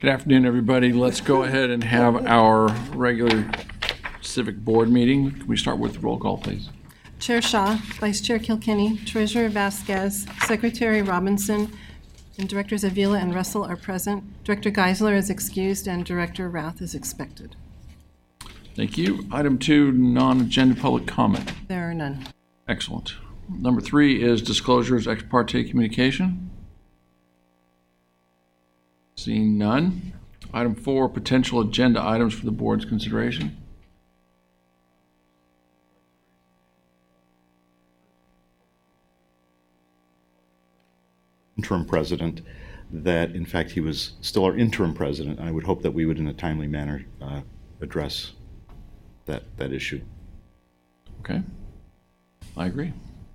Good afternoon, everybody. Let's go ahead and have our regular civic board meeting. Can we start with roll call, please? Chair Shaw, Vice Chair Kilkenny, Treasurer Vasquez, Secretary Robinson, and Directors Avila and Russell are present. Director Geisler is excused, and Director Rath is expected. Thank you. Item 2, non-agenda public comment. There are none. Excellent. Number 3 is disclosures ex parte communication. Seeing none. Item 4, potential agenda items for the board's consideration. Interim president, that in fact he was still our interim president. I would hope that we would in a timely manner address that issue. Okay. I agree.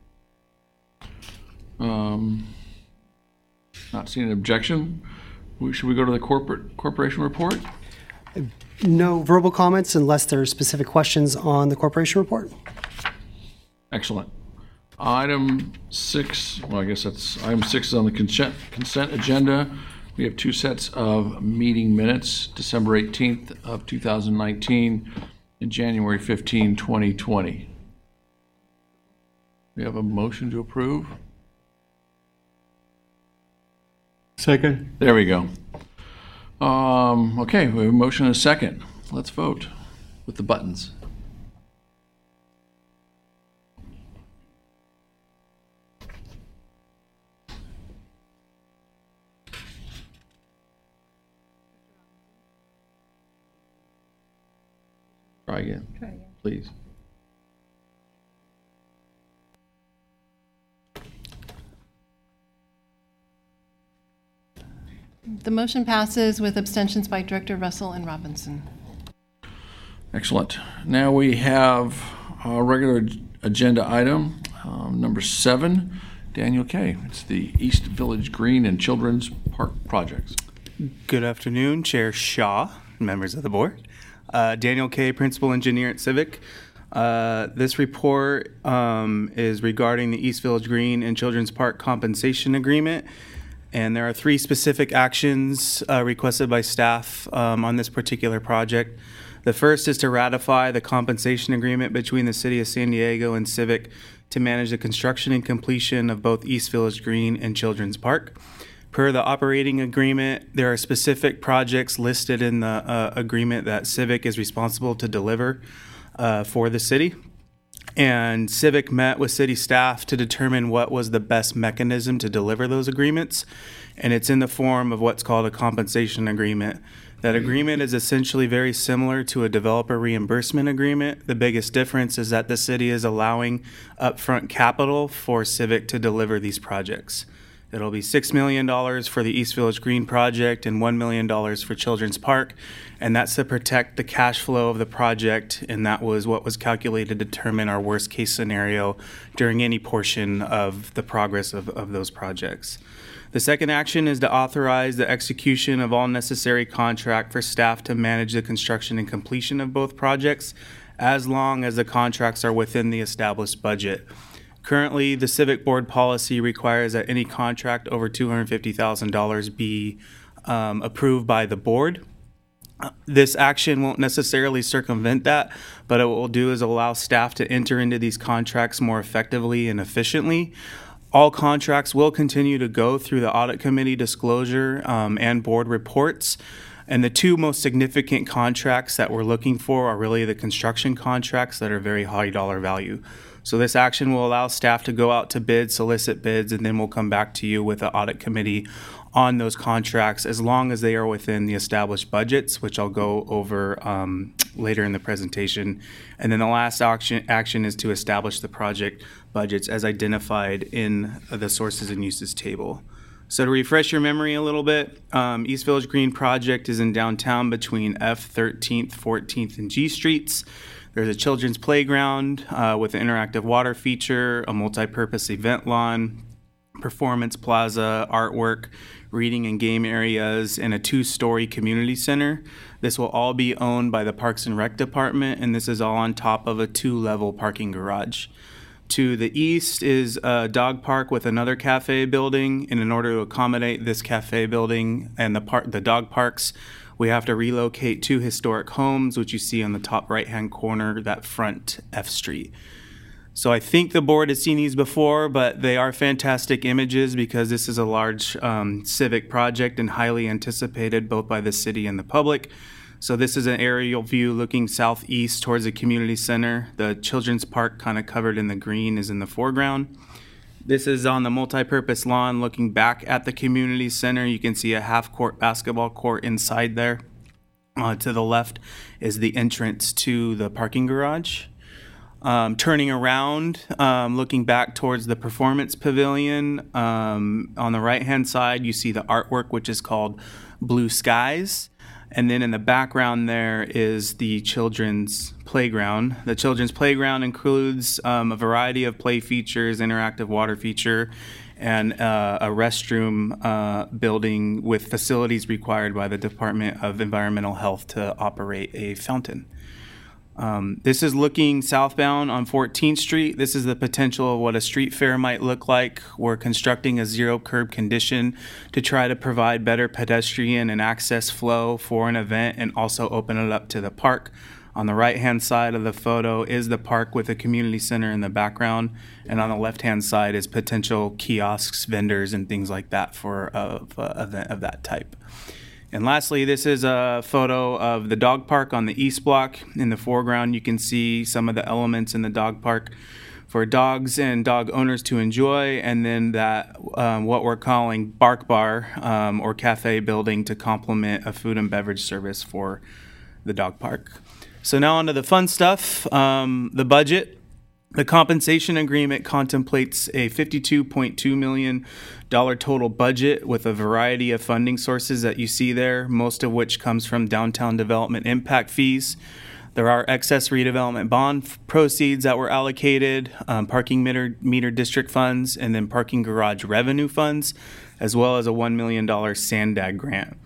Not seeing an objection. Should we go to the corporation report? No verbal comments unless there are specific questions on the corporation report. Excellent. Item 6, well, I guess that's item 6 is on the consent agenda. We have 2 sets of meeting minutes, December 18th of 2019 and January 15, 2020. We have a motion to approve. Second. There we go. Okay, we have a motion and a second. Let's vote with the buttons. Try again, please. The motion passes with abstentions by Director Russell and Robinson. Excellent. Now we have our regular agenda item, number 7, Daniel Kay. It's the East Village Green and Children's Park projects. Good afternoon, Chair Shaw, members of the board. Daniel Kay, Principal Engineer at Civic. This report is regarding the East Village Green and Children's Park Compensation Agreement. And there are 3 specific actions requested by staff on this particular project. The first is to ratify the compensation agreement between the City of San Diego and Civic to manage the construction and completion of both East Village Green and Children's Park. Per the operating agreement, there are specific projects listed in the agreement that Civic is responsible to deliver for the city. And Civic met with city staff to determine what was the best mechanism to deliver those agreements. And it's in the form of what's called a compensation agreement. That agreement is essentially very similar to a developer reimbursement agreement. The biggest difference is that the city is allowing upfront capital for Civic to deliver these projects. It'll be $6 million for the East Village Green project and $1 million for Children's Park, and that's to protect the cash flow of the project, and that was what was calculated to determine our worst case scenario during any portion of the progress of those projects. The second action is to authorize the execution of all necessary contract for staff to manage the construction and completion of both projects, as long as the contracts are within the established budget. Currently, the Civic Board policy requires that any contract over $250,000 be approved by the board. This action won't necessarily circumvent that, but what it will do is allow staff to enter into these contracts more effectively and efficiently. All contracts will continue to go through the audit committee disclosure and board reports. And the 2 most significant contracts that we're looking for are really the construction contracts that are very high dollar value. So this action will allow staff to go out to bid, solicit bids, and then we'll come back to you with the audit committee on those contracts as long as they are within the established budgets, which I'll go over later in the presentation. And then the last action is to establish the project budgets as identified in the sources and uses table. So to refresh your memory a little bit, East Village Green project is in downtown between F, 13th, 14th, and G Streets. There's a children's playground with an interactive water feature, a multi-purpose event lawn, performance plaza, artwork, reading and game areas, and a 2-story community center. This will all be owned by the Parks and Rec Department, and this is all on top of a 2-level parking garage. To the east is a dog park with another cafe building, and in order to accommodate this cafe building and the dog parks, we have to relocate 2 historic homes, which you see on the top right-hand corner, that front F Street. So I think the board has seen these before, but they are fantastic images because this is a large civic project and highly anticipated both by the city and the public. So this is an aerial view looking southeast towards the community center. The children's park, kind of covered in the green, is in the foreground. This is on the multi-purpose lawn looking back at the community center. You can see a half-court basketball court inside there. To the left is the entrance to the parking garage. Turning around, looking back towards the performance pavilion, on the right-hand side, you see the artwork, which is called Blue Skies. And then in the background there is the children's playground. The children's playground includes a variety of play features, interactive water feature, and a restroom building with facilities required by the Department of Environmental Health to operate a fountain. This is looking southbound on 14th Street. This is the potential of what a street fair might look like. We're constructing a zero curb condition to try to provide better pedestrian and access flow for an event and also open it up to the park. On the right-hand side of the photo is the park with a community center in the background, and on the left-hand side is potential kiosks, vendors, and things like that for an event of that type. And lastly, this is a photo of the dog park on the east block. In the foreground, you can see some of the elements in the dog park for dogs and dog owners to enjoy, and then that what we're calling Bark Bar or cafe building to complement a food and beverage service for the dog park. So now on to the fun stuff, the budget. The compensation agreement contemplates a $52.2 million total budget with a variety of funding sources that you see there, most of which comes from downtown development impact fees. There are excess redevelopment bond proceeds that were allocated, parking meter district funds, and then parking garage revenue funds, as well as a $1 million SANDAG grant.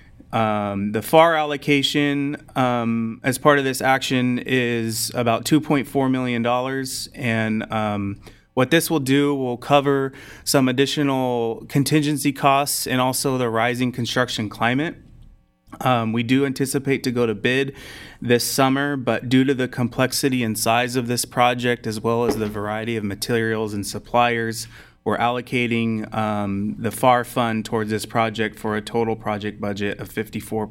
The FAR allocation as part of this action is about $2.4 million, and what this will do will cover some additional contingency costs and also the rising construction climate. We do anticipate to go to bid this summer, but due to the complexity and size of this project, as well as the variety of materials and suppliers, we're allocating the FAR fund towards this project for a total project budget of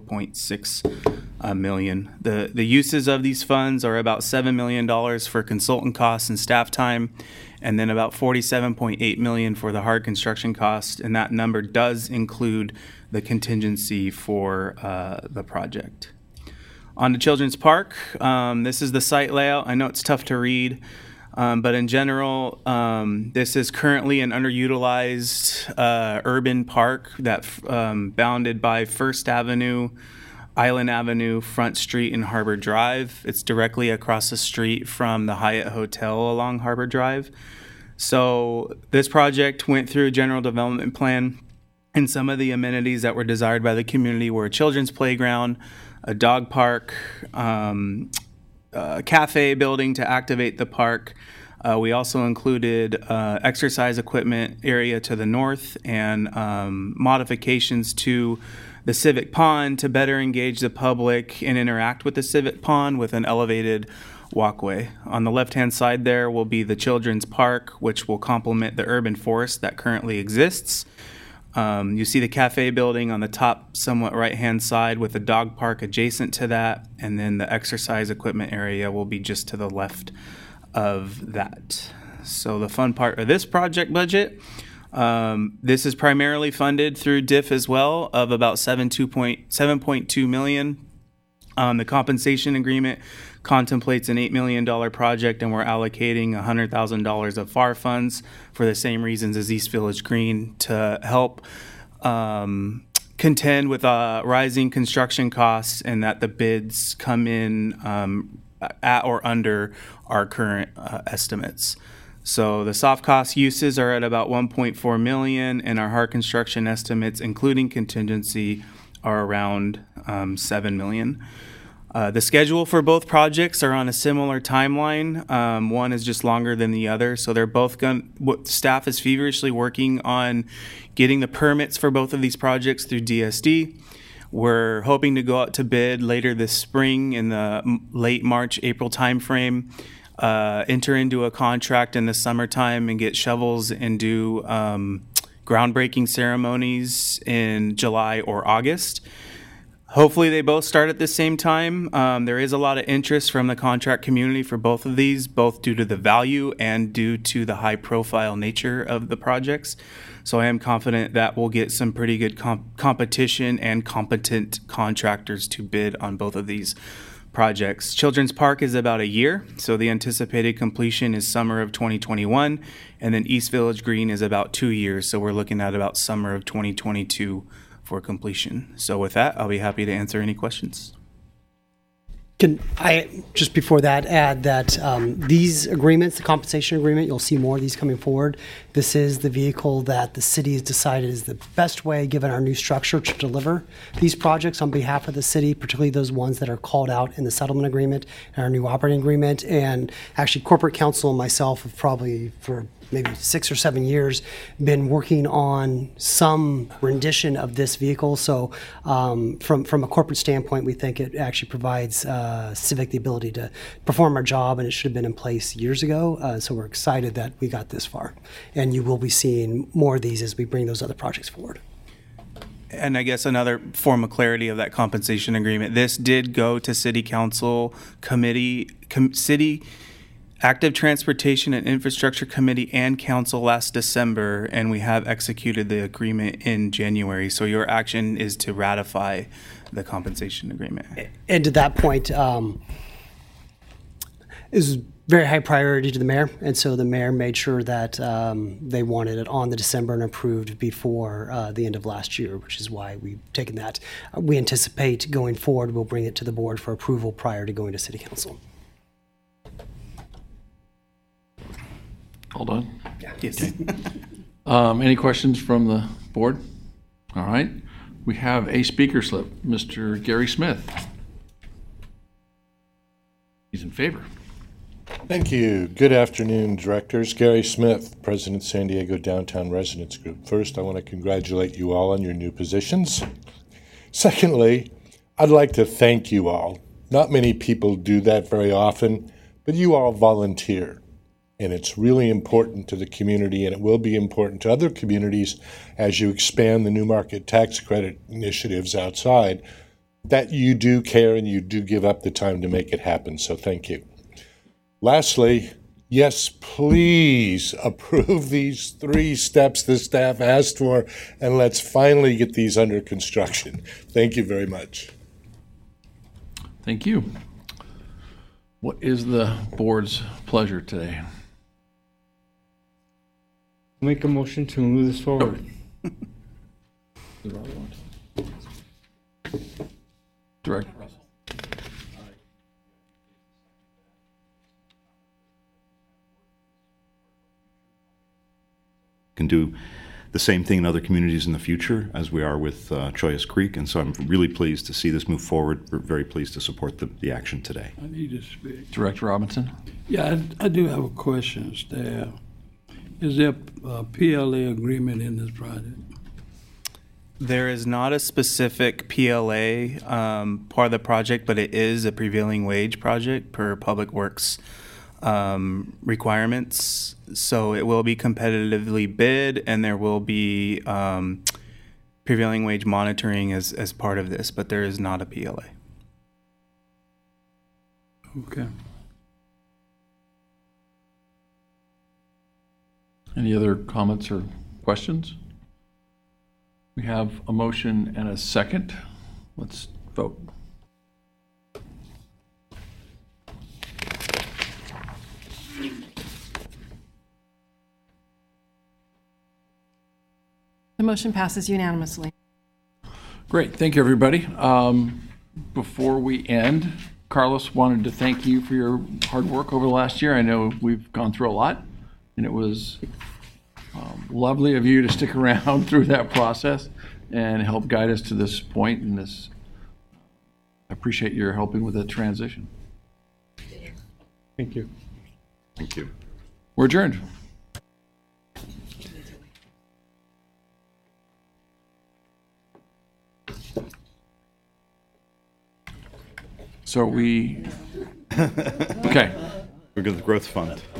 $54.6 million. The uses of these funds are about $7 million for consultant costs and staff time, and then about $47.8 million for the hard construction cost, and that number does include the contingency for the project. On to Children's Park, this is the site layout. I know it's tough to read. But in general, this is currently an underutilized urban park that bounded by First Avenue, Island Avenue, Front Street, and Harbor Drive. It's directly across the street from the Hyatt Hotel along Harbor Drive. So this project went through a general development plan, and some of the amenities that were desired by the community were a children's playground, a dog park, cafe building to activate the park. We also included exercise equipment area to the north and modifications to the civic pond to better engage the public and interact with the civic pond with an elevated walkway. On the left-hand side there will be the children's park, which will complement the urban forest that currently exists. You see the cafe building on the top, somewhat right-hand side with a dog park adjacent to that, and then the exercise equipment area will be just to the left of that. So the fun part of this project budget, this is primarily funded through DIF as well of about $7.2 million. The compensation agreement contemplates an $8 million project, and we're allocating $100,000 of FAR funds for the same reasons as East Village Green to help contend with rising construction costs and that the bids come in at or under our current estimates. So the soft cost uses are at about $1.4 million, and our hard construction estimates, including contingency, are around $7 million. The schedule for both projects are on a similar timeline. One is just longer than the other, so they're both staff is feverishly working on getting the permits for both of these projects through DSD. We're hoping to go out to bid later this spring in the late March, April timeframe, enter into a contract in the summertime and get shovels and do groundbreaking ceremonies in July or August. Hopefully they both start at the same time. There is a lot of interest from the contract community for both of these, both due to the value and due to the high profile nature of the projects. So I am confident that we'll get some pretty good competition and competent contractors to bid on both of these projects. Children's Park is about a year, so the anticipated completion is summer of 2021, and then East Village Green is about 2 years, so we're looking at about summer of 2022 for completion. So with that, I'll be happy to answer any questions. Can I, just before that, add that these agreements, the compensation agreement, you'll see more of these coming forward. This is the vehicle that the city has decided is the best way, given our new structure, to deliver these projects on behalf of the city, particularly those ones that are called out in the settlement agreement and our new operating agreement. And actually, corporate counsel and myself have probably, for maybe 6 or 7 years, been working on some rendition of this vehicle. So from a corporate standpoint, we think it actually provides Civic the ability to perform our job, and it should have been in place years ago. So we're excited that we got this far. And you will be seeing more of these as we bring those other projects forward. And I guess another form of clarity of that compensation agreement, this did go to City Council Committee, City Active Transportation and Infrastructure Committee and Council last December, and we have executed the agreement in January. So your action is to ratify the compensation agreement. And to that point, is very high priority to the mayor, and so the mayor made sure that they wanted it on the December and approved before the end of last year, which is why we've taken that. We anticipate going forward, we'll bring it to the board for approval prior to going to City Council. Hold on. Yes. Any questions from the board? All right. We have a speaker slip, Mr. Gary Smith. He's in favor. Thank you. Good afternoon, directors. Gary Smith, President, San Diego Downtown Residents Group. First, I want to congratulate you all on your new positions. Secondly, I'd like to thank you all. Not many people do that very often, but you all volunteer. And it's really important to the community, and it will be important to other communities as you expand the New Market Tax Credit initiatives outside, that you do care and you do give up the time to make it happen. So thank you. Lastly, yes, please approve these 3 steps the staff asked for, and let's finally get these under construction. Thank you very much. Thank you. What is the board's pleasure today? Make a motion to move this forward. Director Russell. Can do the same thing in other communities in the future as we are with Chollas Creek, and so I'm really pleased to see this move forward. We're very pleased to support the action today. I need to speak. Director Robinson. Yeah, I do have a question, staff. Is there a PLA agreement in this project? There is not a specific PLA part of the project, but it is a prevailing wage project per Public Works requirements. So it will be competitively bid, and there will be prevailing wage monitoring as part of this, but there is not a PLA. Okay. Any other comments or questions? We have a motion and a second. Let's vote. The motion passes unanimously. Great, thank you, everybody. Before we end, Carlos wanted to thank you for your hard work over the last year. I know we've gone through a lot, and it was lovely of you to stick around through that process and help guide us to this point. And this, I appreciate your helping with the transition. Thank you. Thank you. We're adjourned. So we, okay. We're going to the growth fund.